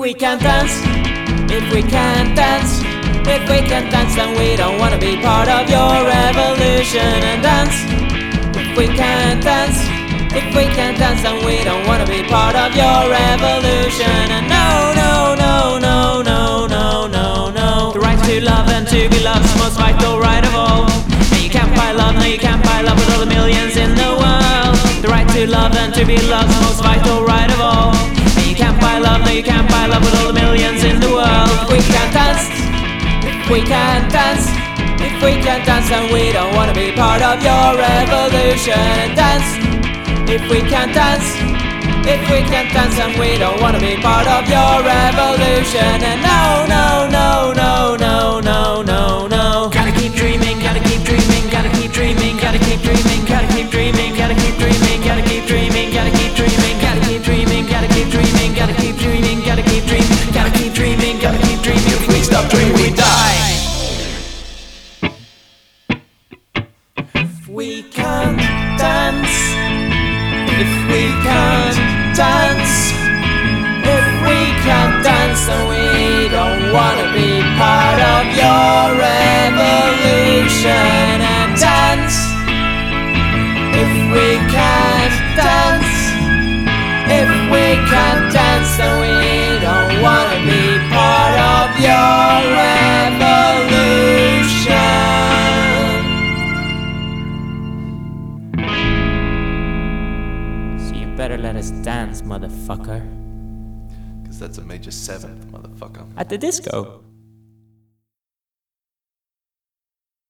we can't dance, if we can't dance, if we can't dance, then we don't wanna be part of your revolution. And dance, if we can't dance, if we can't dance, then we don't wanna be part of your revolution. And no, no, no, no, no, no, no, no. The right to love and to be loved is the most vital right of all. And you can't buy love, no you can't buy love with all the millions in the world. The right to love and to be loved is the most vital right of all. And you can't buy love, no you can't buy love with all the millions in the world. If we can't dance, if we can't dance, if we can't dance, then we don't wanna be part of your revolution. And dance, if we can't dance, if we can't dance, then we don't wanna be part of your revolution. And no, no, no, no, no, no, no, no. Gotta keep dreaming, gotta keep dreaming, gotta keep dreaming, gotta keep dreaming, gotta keep dreaming, gotta keep dreaming, gotta keep dreaming, gotta keep dreaming, gotta keep dreaming, gotta keep dreaming, gotta keep dreaming, gotta keep dreaming, gotta keep dreaming, gotta keep dreaming. If we stop dreaming, we die. If we can't dance, if we can't dance, if we can't dance, then we don't wanna be part of your revolution. And dance, if we can't dance, if we can't dance, then we don't wanna be part of your revolution. Better let us dance, motherfucker. Because that's a major 7th, motherfucker. At the disco.